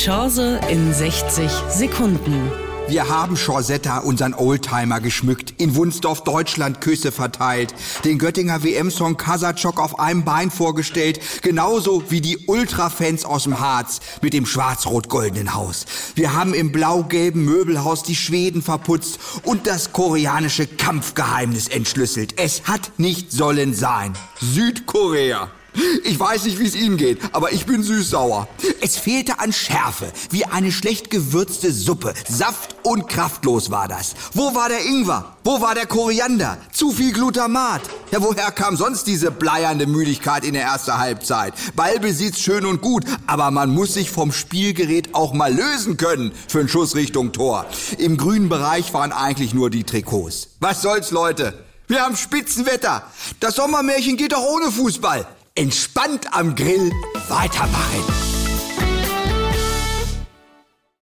Chance in 60 Sekunden. Wir haben Chorsetta, unseren Oldtimer, geschmückt, in Wunsdorf Deutschland Küsse verteilt, den Göttinger WM-Song Kasachok auf einem Bein vorgestellt, genauso wie die Ultrafans aus dem Harz mit dem schwarz-rot-goldenen Haus. Wir haben im blau-gelben Möbelhaus die Schweden verputzt und das koreanische Kampfgeheimnis entschlüsselt. Es hat nicht sollen sein. Südkorea. Ich weiß nicht, wie es Ihnen geht, aber ich bin süß-sauer. Es fehlte an Schärfe, wie eine schlecht gewürzte Suppe. Saft und kraftlos war das. Wo war der Ingwer? Wo war der Koriander? Zu viel Glutamat. Ja, woher kam sonst diese bleiernde Müdigkeit in der ersten Halbzeit? Ballbesitz schön und gut, aber man muss sich vom Spielgerät auch mal lösen können für einen Schuss Richtung Tor. Im grünen Bereich waren eigentlich nur die Trikots. Was soll's, Leute? Wir haben Spitzenwetter. Das Sommermärchen geht doch ohne Fußball. Entspannt am Grill weitermachen.